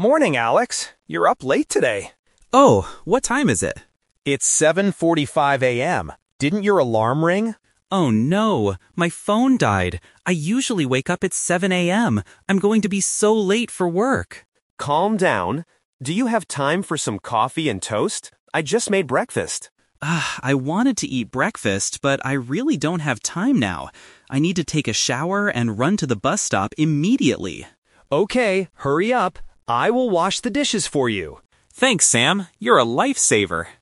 Morning, Alex. You're up late today. Oh, what time is it? It's 7:45 a.m. Didn't your alarm ring? Oh no, my phone died. I usually wake up at 7 a.m. I'm going to be so late for work. Calm down. Do you have time for some coffee and toast? I just made breakfast. I wanted to eat breakfast, but I really don't have time now. I need to take a shower and run to the bus stop immediately. Okay, hurry up. I will wash the dishes for you. Thanks, Sam. You're a lifesaver.